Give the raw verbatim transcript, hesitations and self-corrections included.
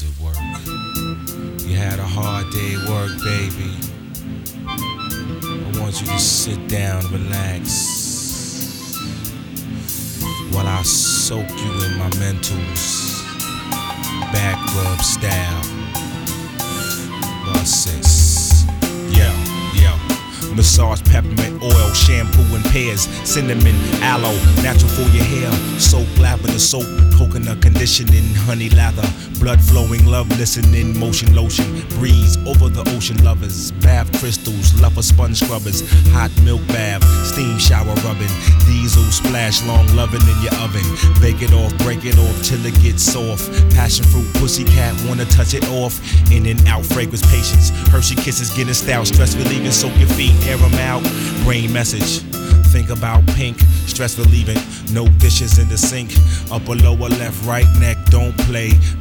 was at work. You had a hard day at work, baby. I want you to sit down, relax, while I soak you in my mentals, back rub style. Sis. Yeah, yeah. Massage, peppermint oil, shampoo and pears, cinnamon, aloe, natural for your hair, soap, lavender soap, coconut conditioning, honey lather, blood flowing, love listening, motion lotion, breeze over the ocean lovers, bath crystals, lover sponge scrubbers, hot milk bath, steam shower rubbing, diesel splash, long loving in your oven, bake it off, break it off till it gets soft, passion fruit, pussycat, wanna touch it off, in and out, fragrance, patience, Hershey kisses, getting style, stress relieving, soak your feet, air them out, brain message, think about pink, stress relieving, no dishes in the sink, upper lower left right neck, don't play,